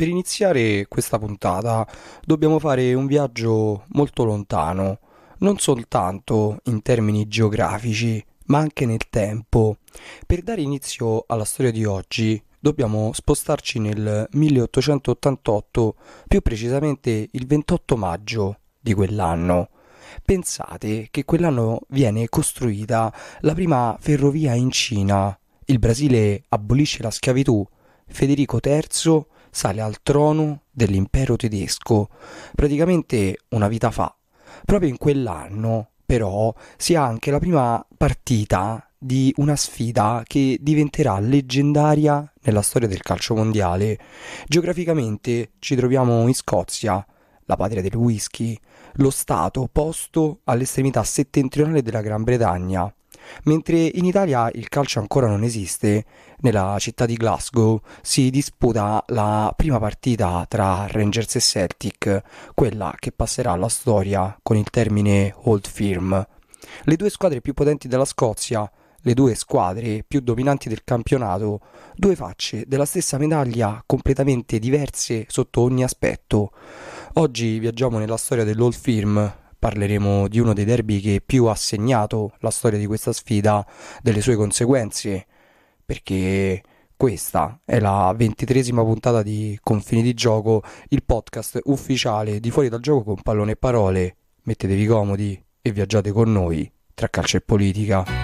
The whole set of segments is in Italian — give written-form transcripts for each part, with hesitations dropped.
Per iniziare questa puntata dobbiamo fare un viaggio molto lontano, non soltanto in termini geografici, ma anche nel tempo. Per dare inizio alla storia di oggi dobbiamo spostarci nel 1888, più precisamente il 28 maggio di quell'anno. Pensate che quell'anno viene costruita la prima ferrovia in Cina, il Brasile abolisce la schiavitù, Federico III sale al trono dell'impero tedesco, praticamente una vita fa. Proprio in quell'anno, però, si ha anche la prima partita di una sfida che diventerà leggendaria nella storia del calcio mondiale. Geograficamente ci troviamo in Scozia, la patria del whisky, lo stato posto all'estremità settentrionale della Gran Bretagna. Mentre in Italia il calcio ancora non esiste, nella città di Glasgow si disputa la prima partita tra Rangers e Celtic, quella che passerà alla storia con il termine Old Firm. Le due squadre più potenti della Scozia, le due squadre più dominanti del campionato, due facce della stessa medaglia completamente diverse sotto ogni aspetto. Oggi viaggiamo nella storia dell'Old Firm, parleremo di uno dei derby che più ha segnato la storia di questa sfida, delle sue conseguenze, perché questa è la 23esima puntata di Confini di Gioco, il podcast ufficiale di Fuori dal Gioco con pallone e parole. Mettetevi comodi e viaggiate con noi tra calcio e politica.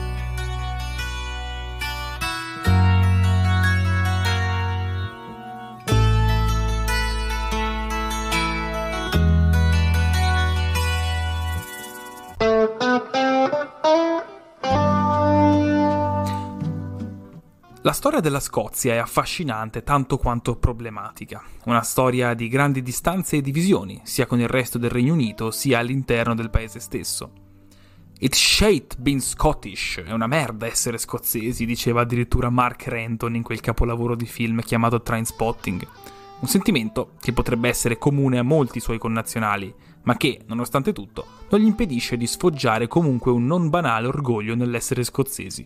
La storia della Scozia è affascinante tanto quanto problematica. Una storia di grandi distanze e divisioni, sia con il resto del Regno Unito, sia all'interno del paese stesso. It's shite being Scottish, è una merda essere scozzesi, diceva addirittura Mark Renton in quel capolavoro di film chiamato Trainspotting. Un sentimento che potrebbe essere comune a molti suoi connazionali, ma che, nonostante tutto, non gli impedisce di sfoggiare comunque un non banale orgoglio nell'essere scozzesi.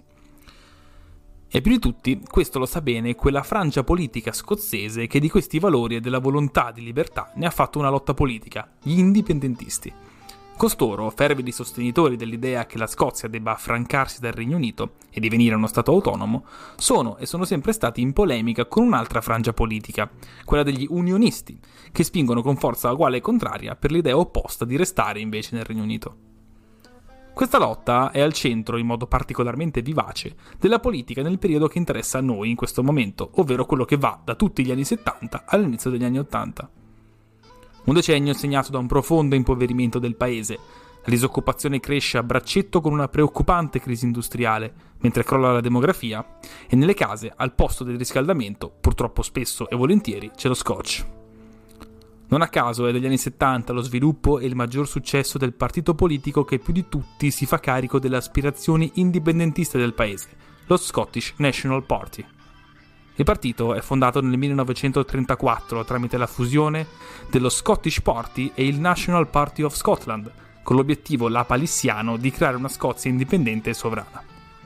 E più di tutti, questo lo sa bene quella frangia politica scozzese che di questi valori e della volontà di libertà ne ha fatto una lotta politica, gli indipendentisti. Costoro, fervidi sostenitori dell'idea che la Scozia debba affrancarsi dal Regno Unito e divenire uno Stato autonomo, sono e sono sempre stati in polemica con un'altra frangia politica, quella degli unionisti, che spingono con forza uguale e contraria per l'idea opposta di restare invece nel Regno Unito. Questa lotta è al centro, in modo particolarmente vivace, della politica nel periodo che interessa a noi in questo momento, ovvero quello che va da tutti gli anni 70 all'inizio degli anni 80. Un decennio segnato da un profondo impoverimento del paese. La disoccupazione cresce a braccetto con una preoccupante crisi industriale, mentre crolla la demografia, e nelle case, al posto del riscaldamento, purtroppo spesso e volentieri, c'è lo scotch. Non a caso è dagli anni 70 lo sviluppo e il maggior successo del partito politico che più di tutti si fa carico delle aspirazioni indipendentiste del paese, lo Scottish National Party. Il partito è fondato nel 1934 tramite la fusione dello Scottish Party e il National Party of Scotland, con l'obiettivo lapalissiano di creare una Scozia indipendente e sovrana.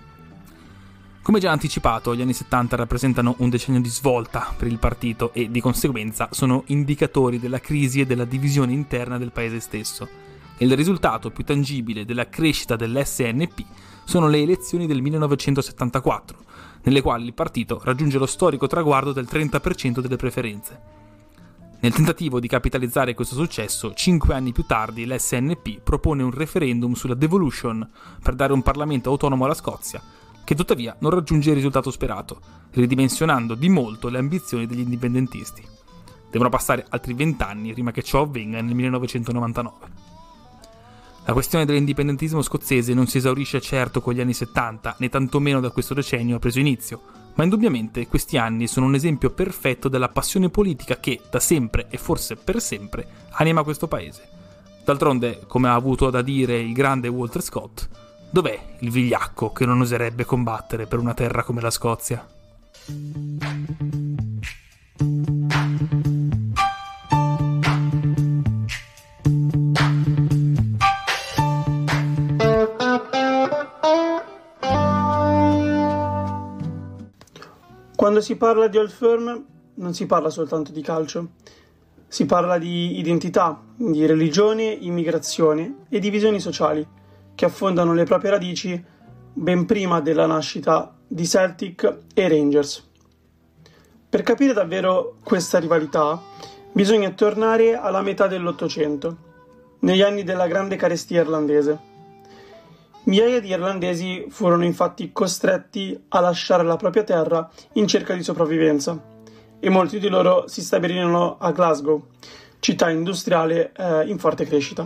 Come già anticipato, gli anni 70 rappresentano un decennio di svolta per il partito e, di conseguenza, sono indicatori della crisi e della divisione interna del paese stesso. E il risultato più tangibile della crescita dell'SNP sono le elezioni del 1974, nelle quali il partito raggiunge lo storico traguardo del 30% delle preferenze. Nel tentativo di capitalizzare questo successo, 5 anni più tardi l'SNP propone un referendum sulla devolution per dare un Parlamento autonomo alla Scozia, che tuttavia non raggiunge il risultato sperato, ridimensionando di molto le ambizioni degli indipendentisti. Devono passare altri 20 anni prima che ciò avvenga nel 1999. La questione dell'indipendentismo scozzese non si esaurisce certo con gli anni 70, né tantomeno da questo decennio ha preso inizio, ma indubbiamente questi anni sono un esempio perfetto della passione politica che, da sempre e forse per sempre, anima questo paese. D'altronde, come ha avuto da dire il grande Walter Scott, dov'è il vigliacco che non oserebbe combattere per una terra come la Scozia? Quando si parla di Old Firm non si parla soltanto di calcio. Si parla di identità, di religione, immigrazione e di visioni sociali che affondano le proprie radici ben prima della nascita di Celtic e Rangers. Per capire davvero questa rivalità bisogna tornare alla metà dell'Ottocento, negli anni della grande carestia irlandese. Migliaia di irlandesi furono infatti costretti a lasciare la propria terra in cerca di sopravvivenza e molti di loro si stabilirono a Glasgow, città industriale in forte crescita.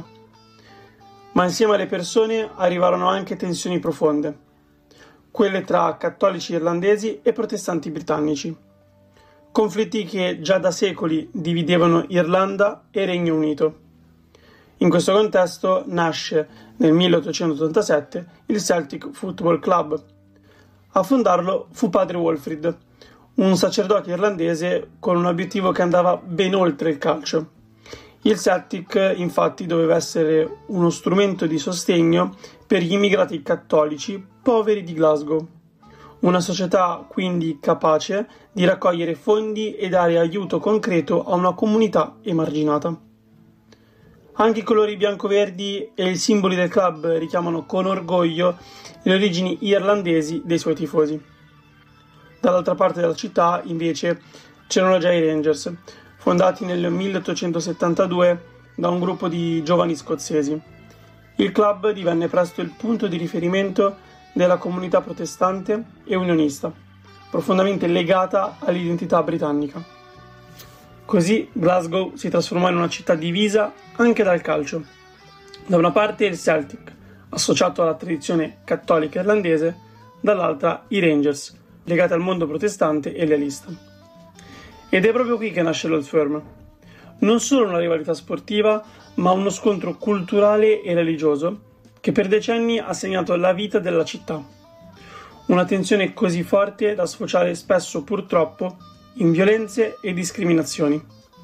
Ma insieme alle persone arrivarono anche tensioni profonde, quelle tra cattolici irlandesi e protestanti britannici, conflitti che già da secoli dividevano Irlanda e Regno Unito. In questo contesto nasce nel 1887 il Celtic Football Club. A fondarlo fu padre Wilfrid, un sacerdote irlandese con un obiettivo che andava ben oltre il calcio. Il Celtic infatti doveva essere uno strumento di sostegno per gli immigrati cattolici poveri di Glasgow. Una società quindi capace di raccogliere fondi e dare aiuto concreto a una comunità emarginata. Anche i colori bianco-verdi e i simboli del club richiamano con orgoglio le origini irlandesi dei suoi tifosi. Dall'altra parte della città, invece, c'erano già i Rangers, fondati nel 1872 da un gruppo di giovani scozzesi. Il club divenne presto il punto di riferimento della comunità protestante e unionista, profondamente legata all'identità britannica. Così Glasgow si trasformò in una città divisa anche dal calcio. Da una parte il Celtic, associato alla tradizione cattolica irlandese, dall'altra i Rangers, legati al mondo protestante e lealista. Ed è proprio qui che nasce l'Old Firm. Non solo una rivalità sportiva, ma uno scontro culturale e religioso che per decenni ha segnato la vita della città. Una tensione così forte da sfociare spesso, purtroppo, in violenze e discriminazioni.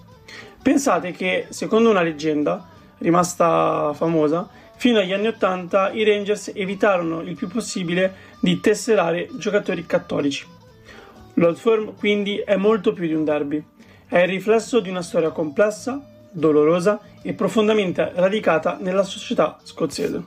Pensate che, secondo una leggenda, rimasta famosa, fino agli anni '80 i Rangers evitarono il più possibile di tesserare giocatori cattolici. L'Old Firm quindi è molto più di un derby, è il riflesso di una storia complessa, dolorosa e profondamente radicata nella società scozzese.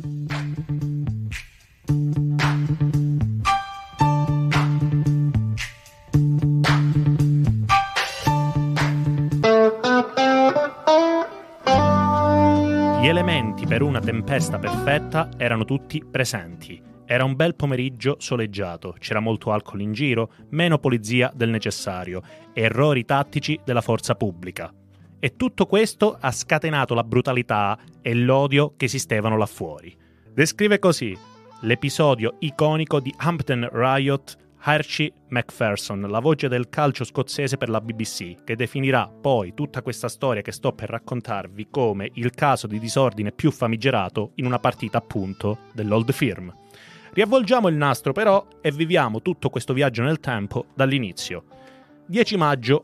Gli elementi per una tempesta perfetta erano tutti presenti. Era un bel pomeriggio soleggiato, c'era molto alcol in giro, meno polizia del necessario, errori tattici della forza pubblica. E tutto questo ha scatenato la brutalità e l'odio che esistevano là fuori. Descrive così l'episodio iconico di Hampden Riot Archie Macpherson, la voce del calcio scozzese per la BBC, che definirà poi tutta questa storia che sto per raccontarvi come il caso di disordine più famigerato in una partita appunto dell'Old Firm. Riavvolgiamo il nastro però e viviamo tutto questo viaggio nel tempo dall'inizio. 10 maggio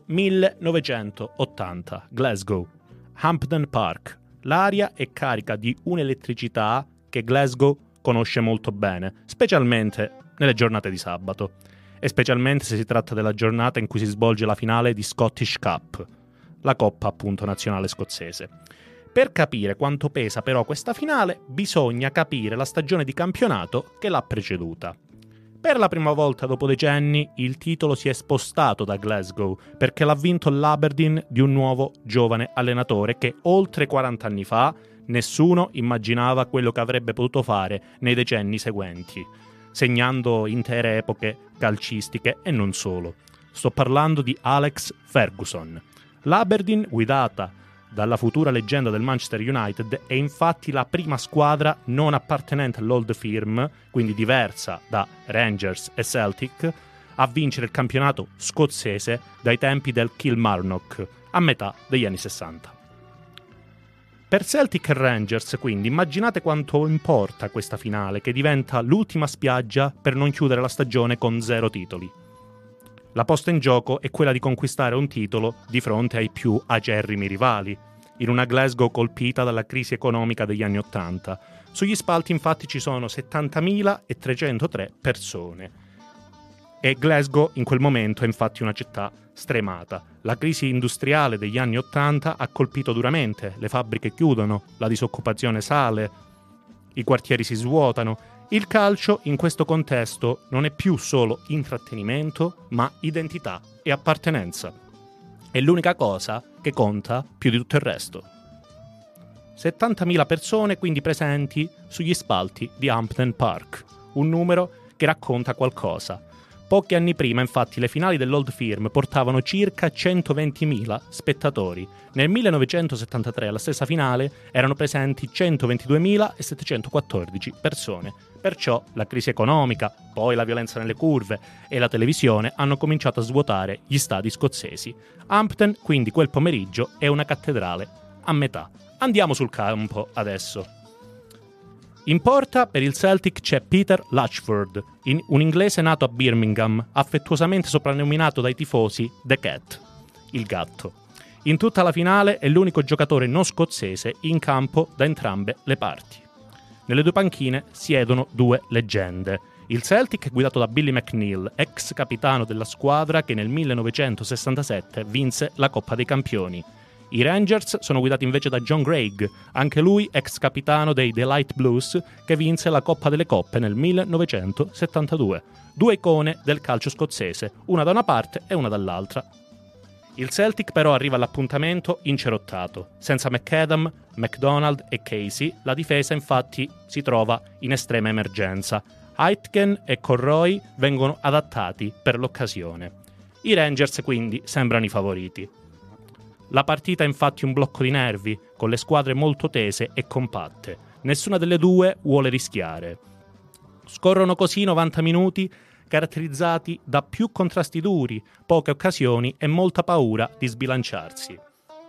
1980, Glasgow, Hampden Park. L'aria è carica di un'elettricità che Glasgow conosce molto bene, specialmente nelle giornate di sabato, e specialmente se si tratta della giornata in cui si svolge la finale di Scottish Cup, la coppa appunto nazionale scozzese. Per capire quanto pesa però questa finale, bisogna capire la stagione di campionato che l'ha preceduta. Per la prima volta dopo decenni il titolo si è spostato da Glasgow perché l'ha vinto l'Aberdeen di un nuovo giovane allenatore che oltre 40 anni fa nessuno immaginava quello che avrebbe potuto fare nei decenni seguenti, segnando intere epoche calcistiche e non solo. Sto parlando di Alex Ferguson. L'Aberdeen, guidata dalla futura leggenda del Manchester United, è infatti la prima squadra non appartenente all'Old Firm, quindi diversa da Rangers e Celtic, a vincere il campionato scozzese dai tempi del Kilmarnock, a metà degli anni 60. Per Celtic e Rangers, quindi, immaginate quanto importa questa finale, che diventa l'ultima spiaggia per non chiudere la stagione con 0 titoli. La posta in gioco è quella di conquistare un titolo di fronte ai più acerrimi rivali, in una Glasgow colpita dalla crisi economica degli anni '80. Sugli spalti infatti ci sono 70.303 persone. e Glasgow in quel momento è infatti una città stremata. La crisi industriale degli anni '80 ha colpito duramente, le fabbriche chiudono, la disoccupazione sale, i quartieri si svuotano. Il calcio in questo contesto non è più solo intrattenimento, ma identità e appartenenza. È l'unica cosa che conta più di tutto il resto. 70.000 persone quindi presenti sugli spalti di Hampden Park, un numero che racconta qualcosa. Pochi anni prima, infatti, le finali dell'Old Firm portavano circa 120.000 spettatori. Nel 1973, alla stessa finale, erano presenti 122.714 persone. Perciò la crisi economica, poi la violenza nelle curve e la televisione hanno cominciato a svuotare gli stadi scozzesi. Hampden, quindi, quel pomeriggio è una cattedrale a metà. Andiamo sul campo adesso. In porta per il Celtic c'è Peter Latchford, un inglese nato a Birmingham, affettuosamente soprannominato dai tifosi The Cat, il gatto. In tutta la finale è l'unico giocatore non scozzese in campo da entrambe le parti. Nelle due panchine siedono due leggende. Il Celtic è guidato da Billy McNeill, ex capitano della squadra che nel 1967 vinse la Coppa dei Campioni. I Rangers sono guidati invece da John Greig, anche lui ex capitano dei The Light Blues, che vinse la Coppa delle Coppe nel 1972. Due icone del calcio scozzese, una da una parte e una dall'altra. Il Celtic però arriva all'appuntamento incerottato. Senza McAdam, McDonald e Casey, la difesa infatti si trova in estrema emergenza. Aitken e Conroy vengono adattati per l'occasione. I Rangers quindi sembrano i favoriti. La partita è infatti un blocco di nervi, con le squadre molto tese e compatte. Nessuna delle due vuole rischiare. Scorrono così 90 minuti caratterizzati da più contrasti duri, poche occasioni e molta paura di sbilanciarsi.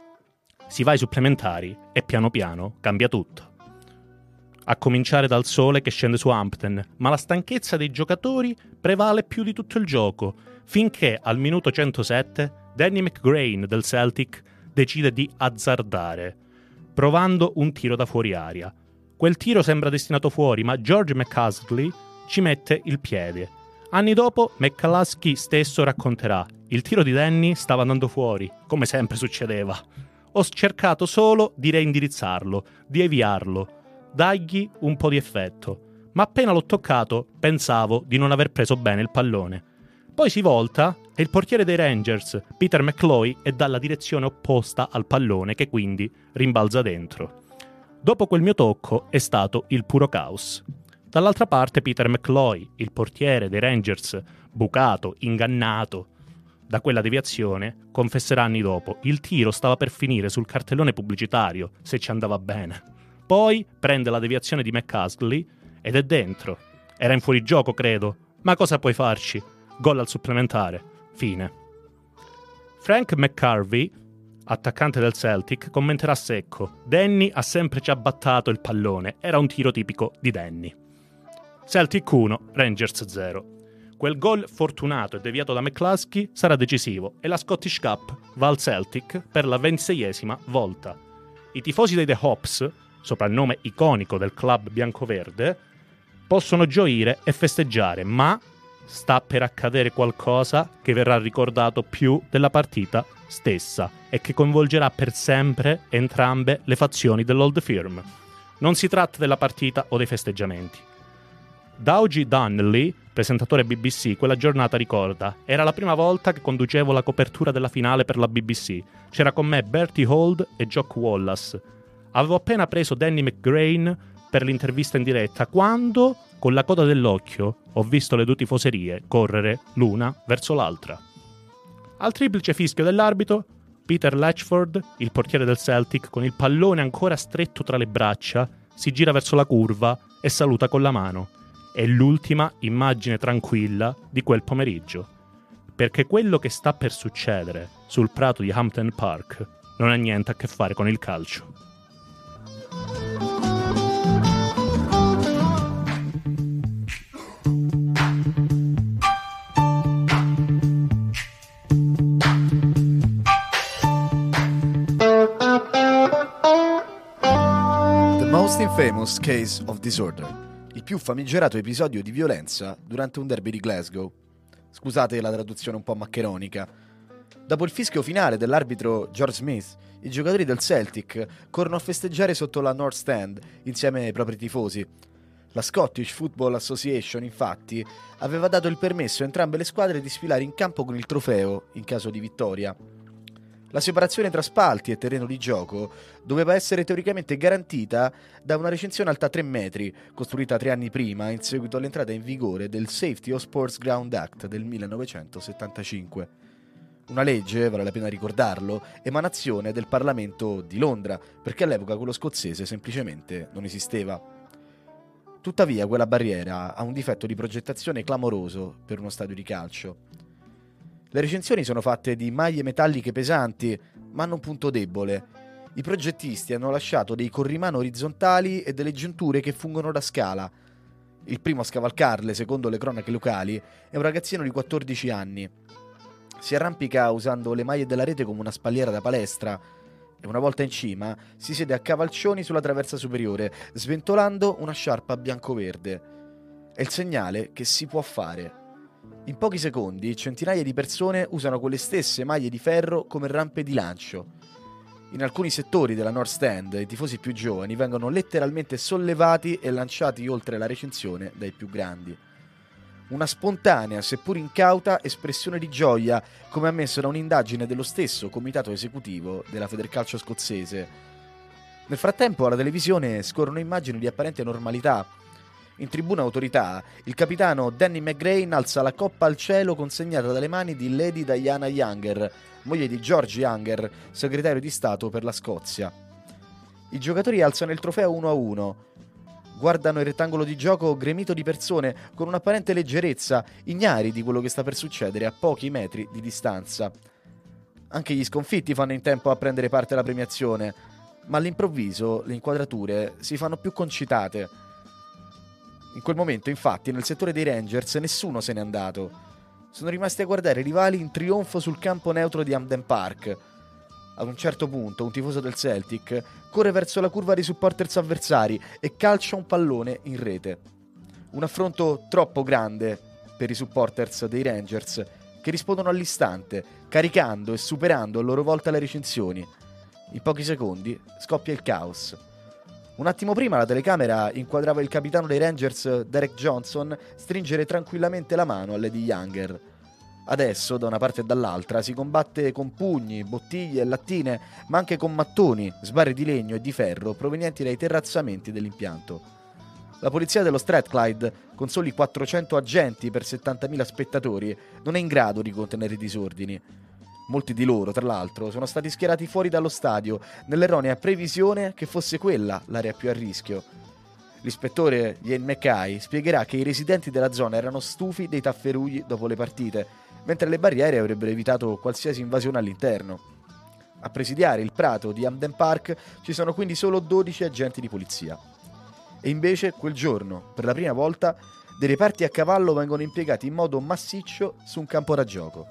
Si va ai supplementari e piano piano cambia tutto. A cominciare dal sole che scende su Hampden, ma la stanchezza dei giocatori prevale più di tutto il gioco, finché al minuto 107 Danny McGrain del Celtic decide di azzardare, provando un tiro da fuori aria. Quel tiro sembra destinato fuori, ma George McCasley ci mette il piede. Anni dopo, McCluskey stesso racconterà: il tiro di Danny stava andando fuori, come sempre succedeva. Ho cercato solo di reindirizzarlo, di eviarlo, dargli un po' di effetto, ma appena l'ho toccato pensavo di non aver preso bene il pallone. Poi si volta e il portiere dei Rangers, Peter McCloy, è dalla direzione opposta al pallone che quindi rimbalza dentro. Dopo quel mio tocco è stato il puro caos. Dall'altra parte Peter McCloy, il portiere dei Rangers, bucato, ingannato da quella deviazione, confesserà anni dopo: il tiro stava per finire sul cartellone pubblicitario, se ci andava bene. Poi prende la deviazione di McCasley ed è dentro. Era in fuorigioco, credo, ma cosa puoi farci? Gol al supplementare. Fine. Frank McCarvey, attaccante del Celtic, commenterà secco: Danny ha sempre ciabattato il pallone, era un tiro tipico di Danny. Celtic 1, Rangers 0. Quel gol fortunato e deviato da McCluskey sarà decisivo e la Scottish Cup va al Celtic per la 26esima volta. I tifosi dei The Hops, soprannome iconico del club biancoverde, possono gioire e festeggiare, ma sta per accadere qualcosa che verrà ricordato più della partita stessa e che coinvolgerà per sempre entrambe le fazioni dell'Old Firm. Non si tratta della partita o dei festeggiamenti. Dougie Donnelly, presentatore BBC, quella giornata ricorda: era la prima volta che conducevo la copertura della finale per la BBC. C'era con me Bertie Holt e Jock Wallace. Avevo appena preso Danny McGrain per l'intervista in diretta quando, con la coda dell'occhio, ho visto le due tifoserie correre l'una verso l'altra. Al triplice fischio dell'arbitro, Peter Latchford, il portiere del Celtic, con il pallone ancora stretto tra le braccia, si gira verso la curva e saluta con la mano. È l'ultima immagine tranquilla di quel pomeriggio, perché quello che sta per succedere sul prato di Hampden Park non ha niente a che fare con il calcio. Most Infamous Case of Disorder, il più famigerato episodio di violenza durante un derby di Glasgow. Scusate la traduzione un po' maccheronica. Dopo il fischio finale dell'arbitro George Smith, i giocatori del Celtic corrono a festeggiare sotto la North Stand insieme ai propri tifosi. La Scottish Football Association, infatti, aveva dato il permesso a entrambe le squadre di sfilare in campo con il trofeo in caso di vittoria. La separazione tra spalti e terreno di gioco doveva essere teoricamente garantita da una recinzione alta 3 metri, costruita 3 anni prima in seguito all'entrata in vigore del Safety of Sports Ground Act del 1975. Una legge, vale la pena ricordarlo, emanazione del Parlamento di Londra, perché all'epoca quello scozzese semplicemente non esisteva. Tuttavia quella barriera ha un difetto di progettazione clamoroso per uno stadio di calcio. Le recinzioni sono fatte di maglie metalliche pesanti, ma hanno un punto debole. I progettisti hanno lasciato dei corrimano orizzontali e delle giunture che fungono da scala. Il primo a scavalcarle, secondo le cronache locali, è un ragazzino di 14 anni. Si arrampica usando le maglie della rete come una spalliera da palestra e una volta in cima si siede a cavalcioni sulla traversa superiore, sventolando una sciarpa bianco-verde. È il segnale che si può fare. In pochi secondi centinaia di persone usano quelle stesse maglie di ferro come rampe di lancio. In alcuni settori della North Stand i tifosi più giovani vengono letteralmente sollevati e lanciati oltre la recinzione dai più grandi. Una spontanea, seppur incauta, espressione di gioia, come ammesso da un'indagine dello stesso comitato esecutivo della Federcalcio scozzese. Nel frattempo alla televisione scorrono immagini di apparente normalità. In tribuna autorità, il capitano Danny McGrain alza la coppa al cielo consegnata dalle mani di Lady Diana Younger, moglie di George Younger, segretario di Stato per la Scozia. I giocatori alzano il trofeo 1-1. Guardano il rettangolo di gioco gremito di persone con un'apparente leggerezza, ignari di quello che sta per succedere a pochi metri di distanza. Anche gli sconfitti fanno in tempo a prendere parte alla premiazione, ma all'improvviso le inquadrature si fanno più concitate. In quel momento, infatti, nel settore dei Rangers nessuno se n'è andato. Sono rimasti a guardare i rivali in trionfo sul campo neutro di Hampden Park. Ad un certo punto, un tifoso del Celtic corre verso la curva dei supporters avversari e calcia un pallone in rete. Un affronto troppo grande per i supporters dei Rangers, che rispondono all'istante, caricando e superando a loro volta le recinzioni. In pochi secondi scoppia il caos. Un attimo prima la telecamera inquadrava il capitano dei Rangers, Derek Johnson, stringere tranquillamente la mano a Lady Younger. Adesso, da una parte e dall'altra, si combatte con pugni, bottiglie e lattine, ma anche con mattoni, sbarre di legno e di ferro provenienti dai terrazzamenti dell'impianto. La polizia dello Strathclyde, con soli 400 agenti per 70.000 spettatori, non è in grado di contenere i disordini. Molti di loro, tra l'altro, sono stati schierati fuori dallo stadio, nell'erronea previsione che fosse quella l'area più a rischio. L'ispettore Ian Mackay spiegherà che i residenti della zona erano stufi dei tafferugli dopo le partite, mentre le barriere avrebbero evitato qualsiasi invasione all'interno. A presidiare il prato di Hampden Park ci sono quindi solo 12 agenti di polizia. E invece, quel giorno, per la prima volta, dei reparti a cavallo vengono impiegati in modo massiccio su un campo da gioco.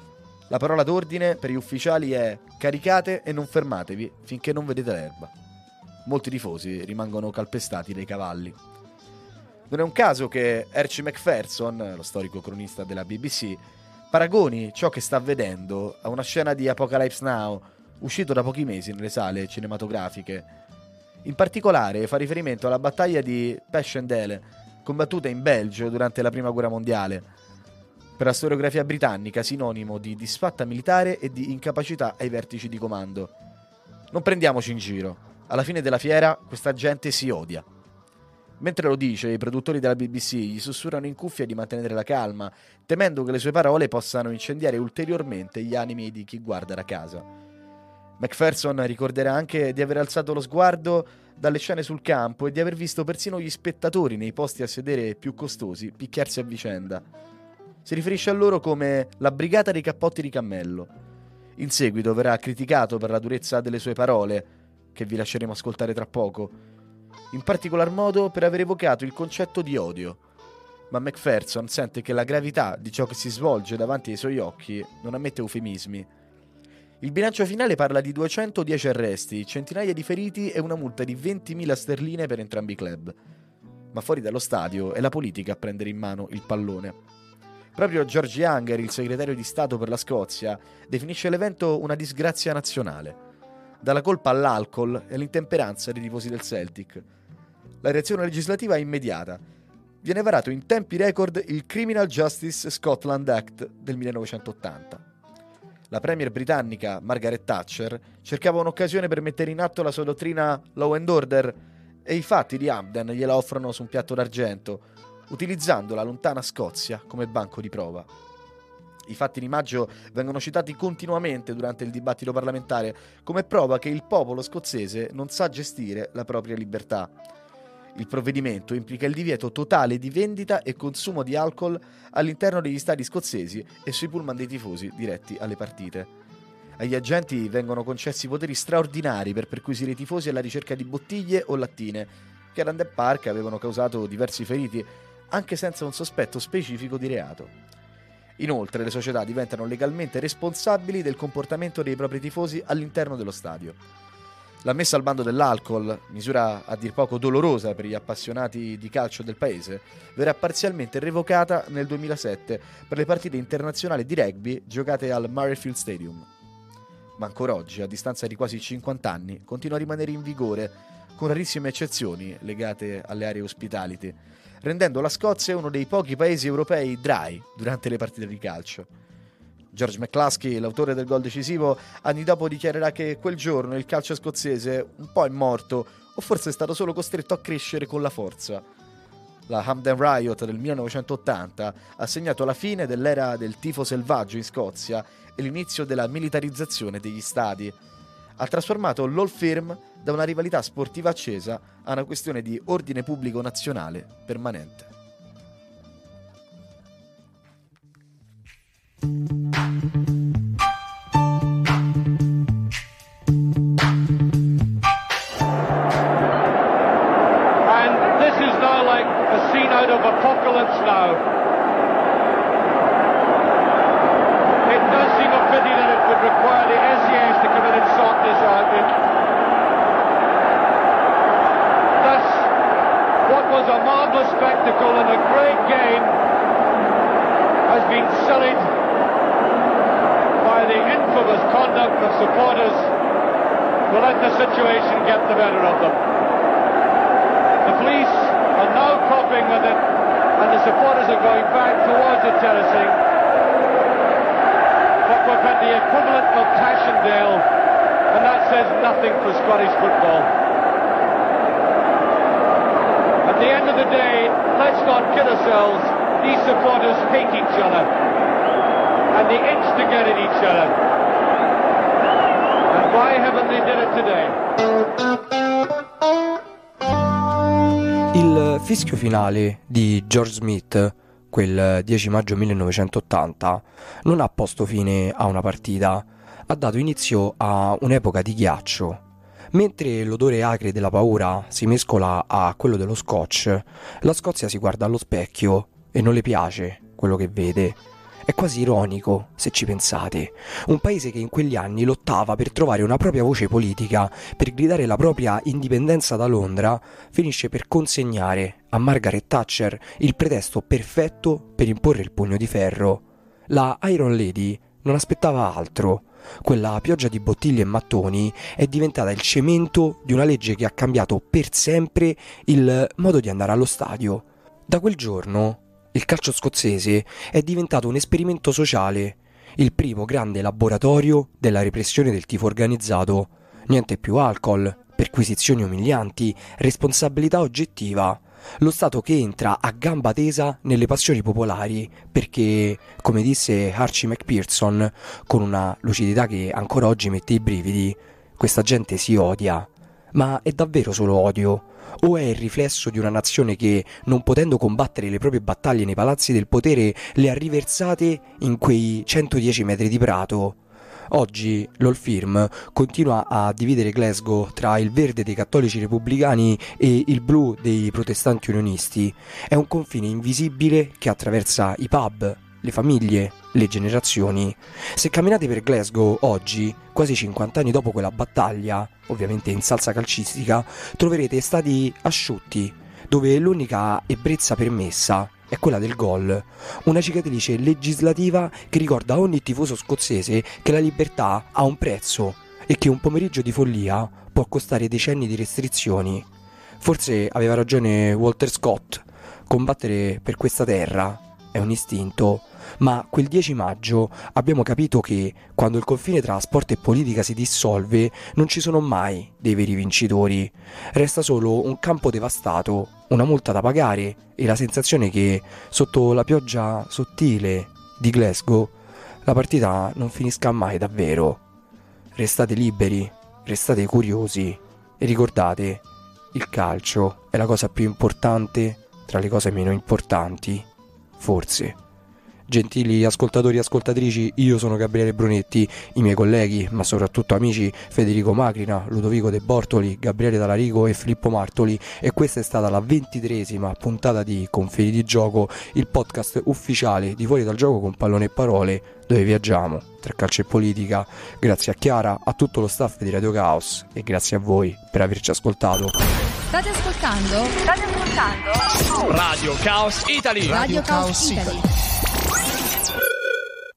La parola d'ordine per gli ufficiali è: caricate e non fermatevi finché non vedete l'erba. Molti tifosi rimangono calpestati dai cavalli. Non è un caso che Archie Macpherson, lo storico cronista della BBC, paragoni ciò che sta avvenendo a una scena di Apocalypse Now, uscito da pochi mesi nelle sale cinematografiche. In particolare fa riferimento alla battaglia di Passchendaele, combattuta in Belgio durante la Prima Guerra Mondiale, per la storiografia britannica sinonimo di disfatta militare e di incapacità ai vertici di comando. Non prendiamoci in giro, alla fine della fiera questa gente si odia. Mentre lo dice, i produttori della BBC gli sussurrano in cuffia di mantenere la calma, temendo che le sue parole possano incendiare ulteriormente gli animi di chi guarda da casa. Macpherson ricorderà anche di aver alzato lo sguardo dalle scene sul campo e di aver visto persino gli spettatori nei posti a sedere più costosi picchiarsi a vicenda. Si riferisce a loro come la brigata dei cappotti di cammello. In seguito verrà criticato per la durezza delle sue parole, che vi lasceremo ascoltare tra poco, in particolar modo per aver evocato il concetto di odio. Ma Macpherson sente che la gravità di ciò che si svolge davanti ai suoi occhi non ammette eufemismi. Il bilancio finale parla di 210 arresti, centinaia di feriti e una multa di 20.000 sterline per entrambi i club. Ma fuori dallo stadio è la politica a prendere in mano il pallone. Proprio George Younger, il segretario di Stato per la Scozia, definisce l'evento una disgrazia nazionale. Dalla colpa all'alcol e all'intemperanza dei tifosi del Celtic. La reazione legislativa è immediata. Viene varato in tempi record il Criminal Justice Scotland Act del 1980. La premier britannica Margaret Thatcher cercava un'occasione per mettere in atto la sua dottrina Law and Order e i fatti di Hampden gliela offrono su un piatto d'argento, utilizzando la lontana Scozia come banco di prova. I fatti di maggio vengono citati continuamente durante il dibattito parlamentare come prova che il popolo scozzese non sa gestire la propria libertà. Il provvedimento implica il divieto totale di vendita e consumo di alcol all'interno degli stadi scozzesi e sui pullman dei tifosi diretti alle partite. Agli agenti vengono concessi poteri straordinari per perquisire i tifosi alla ricerca di bottiglie o lattine, che ad Hampden Park avevano causato diversi feriti, anche senza un sospetto specifico di reato. Inoltre le società diventano legalmente responsabili del comportamento dei propri tifosi all'interno dello stadio. La messa al bando dell'alcol, misura a dir poco dolorosa per gli appassionati di calcio del paese, verrà parzialmente revocata nel 2007 per le partite internazionali di rugby giocate al Murrayfield Stadium. Ma ancora oggi, a distanza di quasi 50 anni, continua a rimanere in vigore, con rarissime eccezioni legate alle aree hospitality, rendendo la Scozia uno dei pochi paesi europei dry durante le partite di calcio. George McCluskey, l'autore del gol decisivo, anni dopo dichiarerà che quel giorno il calcio scozzese un po' è morto o forse è stato solo costretto a crescere con la forza. La Hampden Riot del 1980 ha segnato la fine dell'era del tifo selvaggio in Scozia e l'inizio della militarizzazione degli stadi. Ha trasformato l'Old Firm da una rivalità sportiva accesa a una questione di ordine pubblico nazionale permanente. Of apocalypse now. It does seem a pity that it would require the SCAs to come in and sort this out. Thus, what was a marvellous spectacle and a great game has been sullied by the infamous conduct of supporters who let the situation get the better of them. The police are now coping with it, and the supporters are going back towards the terracing. But we've had the equivalent of Passchendaele, and that says nothing for Scottish football. At the end of the day, let's not kid ourselves, these supporters hate each other, and they instigate at each other. And why haven't they did it today? Il fischio finale di George Smith, quel 10 maggio 1980, non ha posto fine a una partita, ha dato inizio a un'epoca di ghiaccio. Mentre l'odore acre della paura si mescola a quello dello scotch, la Scozia si guarda allo specchio e non le piace quello che vede. È quasi ironico, se ci pensate. Un paese che in quegli anni lottava per trovare una propria voce politica, per gridare la propria indipendenza da Londra, finisce per consegnare a Margaret Thatcher il pretesto perfetto per imporre il pugno di ferro. La Iron Lady non aspettava altro. Quella pioggia di bottiglie e mattoni è diventata il cemento di una legge che ha cambiato per sempre il modo di andare allo stadio. Da quel giorno il calcio scozzese è diventato un esperimento sociale, il primo grande laboratorio della repressione del tifo organizzato. Niente più alcol, perquisizioni umilianti, responsabilità oggettiva. Lo Stato che entra a gamba tesa nelle passioni popolari perché, come disse Archie McPherson, con una lucidità che ancora oggi mette i brividi, questa gente si odia. Ma è davvero solo odio? O è il riflesso di una nazione che, non potendo combattere le proprie battaglie nei palazzi del potere, le ha riversate in quei 110 metri di prato? Oggi l'Old Firm continua a dividere Glasgow tra il verde dei cattolici repubblicani e il blu dei protestanti unionisti. È un confine invisibile che attraversa i pub, le famiglie, le generazioni. Se camminate per Glasgow oggi, quasi 50 anni dopo quella battaglia, ovviamente in salsa calcistica, troverete stadi asciutti, dove l'unica ebbrezza permessa è quella del gol, una cicatrice legislativa che ricorda a ogni tifoso scozzese che la libertà ha un prezzo e che un pomeriggio di follia può costare decenni di restrizioni. Forse aveva ragione Walter Scott, combattere per questa terra è un istinto, ma quel 10 maggio abbiamo capito che quando il confine tra sport e politica si dissolve non ci sono mai dei veri vincitori, resta solo un campo devastato, una multa da pagare e la sensazione che sotto la pioggia sottile di Glasgow la partita non finisca mai davvero. Restate liberi, restate curiosi e ricordate, il calcio è la cosa più importante tra le cose meno importanti, forse. Gentili ascoltatori e ascoltatrici, io sono Gabriele Brunetti, i miei colleghi, ma soprattutto amici Federico Macrina, Ludovico De Bortoli, Gabriele Dallarico e Filippo Martoli, e questa è stata la 23esima puntata di Confini di Gioco, il podcast ufficiale di Fuori dal Gioco con Pallone e Parole, dove viaggiamo tra calcio e politica. Grazie a Chiara, a tutto lo staff di Radio Caos e grazie a voi per averci ascoltato. State ascoltando? Radio Caos Italy. Radio Caos Italy.